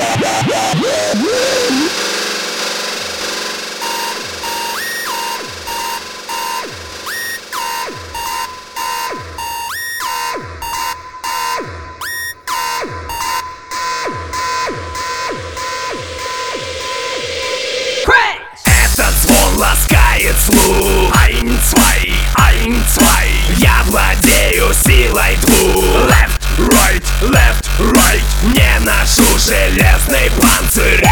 Этот звон ласкает слух. Ein, zwei, я владею силой двух. Left, right, не ношу железный панцирь.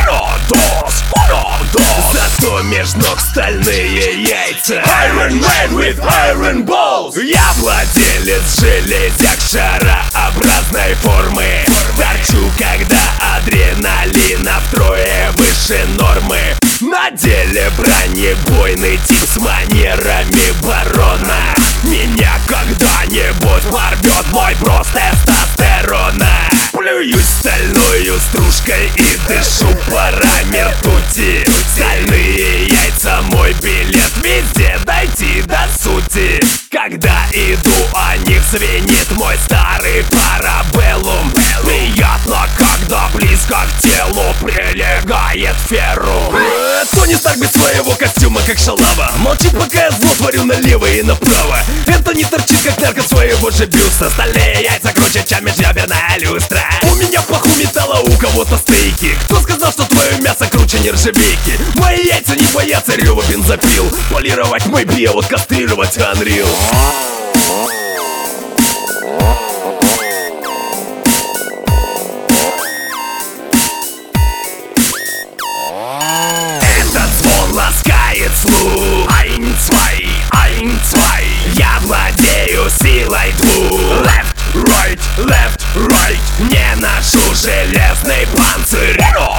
Зато меж ног стальные яйца. Iron Man with iron balls. Я владелец железяк шарообразной формы. Торчу, когда адреналина втрое выше нормы. На деле бронебойный тип с манерами барона. Меня когда-нибудь порвет мой брос тестостерона. Плююсь стальною стружкой и дышу парами ртути. Стальные яйца мой билет, везде дойти до сути. Когда иду, о них звенит мой старый парабеллум. Приятно, когда близко к телу прилегает феррум. Тони Старк без своего костюма, как шалава. Молчит, пока я зло творю налево и направо. Это не торчит, как нарко своего же бюста. Стальные яйца круче, чем межреберная люстра. У меня в паху металла, у кого-то стейки. Кто сказал, что твое мясо круче нержавейки? Мои яйца не боятся рева бензопил. Полировать мой био, кастрировать Unreal. Этот звон ласкает слух. Ein, zwei, я владею силой двух. Left, right, не ношу железный панцирь.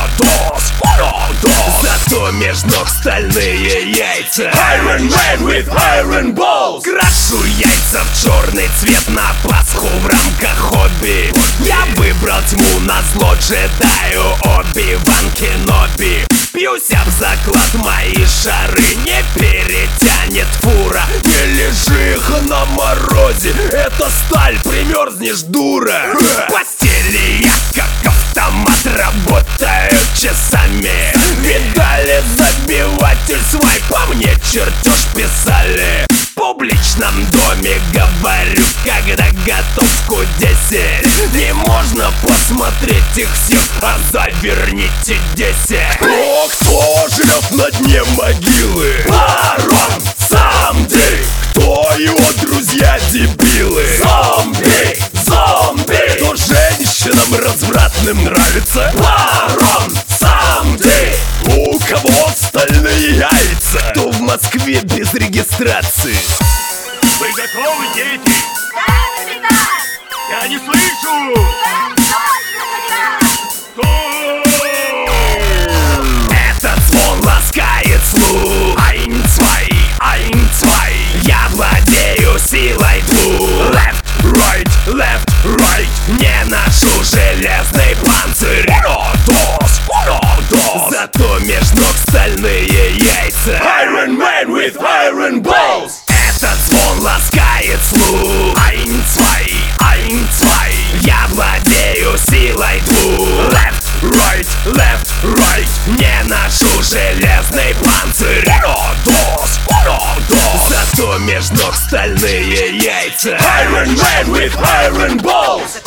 Зато меж ног стальные яйца. Iron Man with iron balls. Крашу яйца в черный цвет на Пасху в рамках хобби. Я выбрал тьму назло джедаю Оби-Ван Кеноби. Пьюсь об заклад, мои шары не перетянет фура. Не лежи их на морозе, это сталь, примерзнешь, дура. В постели я как автомат работаю часами. Видали забиватель свай, по мне чертеж писали. В публичном доме говорю, когда готовку 10. Не можно посмотреть их всех, а заверните 10. Кто жрет на дне могилы? Барон Самди. Кто его друзья дебилы? Зомби, зомби. Кто женщинам развратным нравится? Барон Самди. У кого стальные яйца? Кто в Москве без регистрации? Вы готовы, дети? Да, капитан! Я не слышу! Да, точно, капитан! Кто? Этот звон ласкает слух. Ein, zwei, я владею силой двух. Left, right, не ношу железный панцирь. Зато меж ног стальные яйца. Iron Man with iron balls. Этот звон ласкает слух. Ein, zwei, я владею силой двух. Left, right, не ношу железный панцирь. Зато меж ног стальные яйца. Iron Man with iron balls.